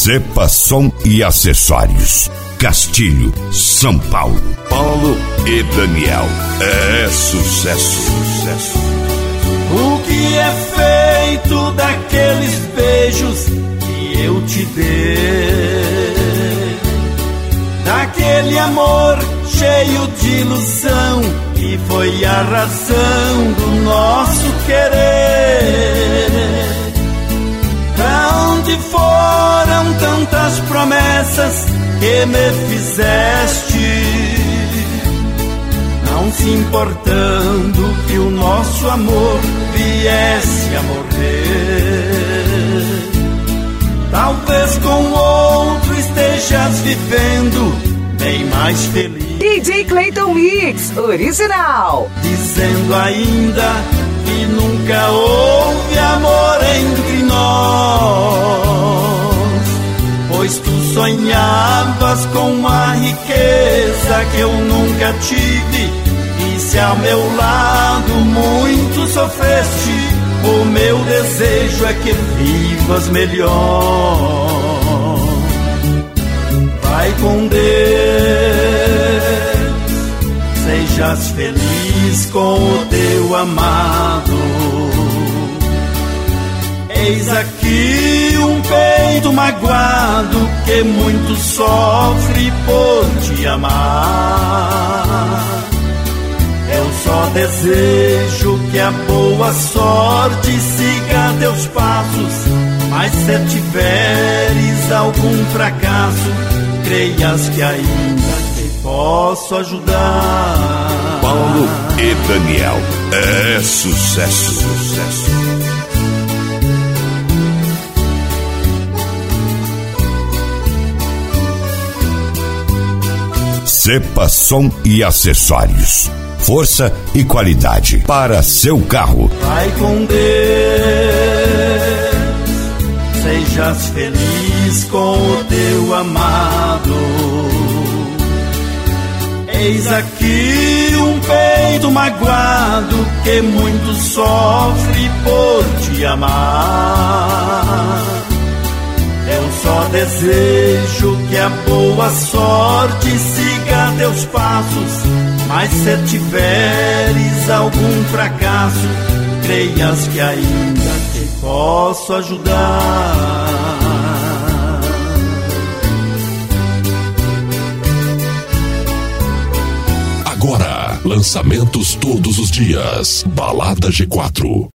Cepa Som e Acessórios, Castilho, São Paulo. Paulo e Daniel. É sucesso, sucesso. O que é feito daqueles beijos que eu te dei? Daquele amor cheio de ilusão que foi a razão do nosso querer. Pra onde foram tantas promessas que me fizeste? Não se importando que o nosso amor viesse a morrer. Talvez com outro estejas vivendo bem mais feliz. DJ Clayton Mix, original. Dizendo ainda que nunca houve amor entre nós, pois tu sonhavas com a riqueza que eu nunca tive. E se ao meu lado muito sofreste, o meu desejo é que vivas melhor. Vai com Deus, sejas feliz com o teu amado. Eis aqui um peito magoado que muito sofre por te amar. Eu só desejo que a boa sorte siga teus passos, mas se tiveres algum fracasso, creias que ainda te posso ajudar. Paulo e Daniel. É sucesso, sucesso. Cepa Som e Acessórios. Força e qualidade para seu carro. Vai com Deus, sejas feliz com o teu amado. Eis aqui um peito magoado que muito sofre por te amar. Eu só desejo que a boa sorte siga teus passos, mas se tiveres algum fracasso, creias que ainda te posso ajudar. Agora, lançamentos todos os dias. Balada G4.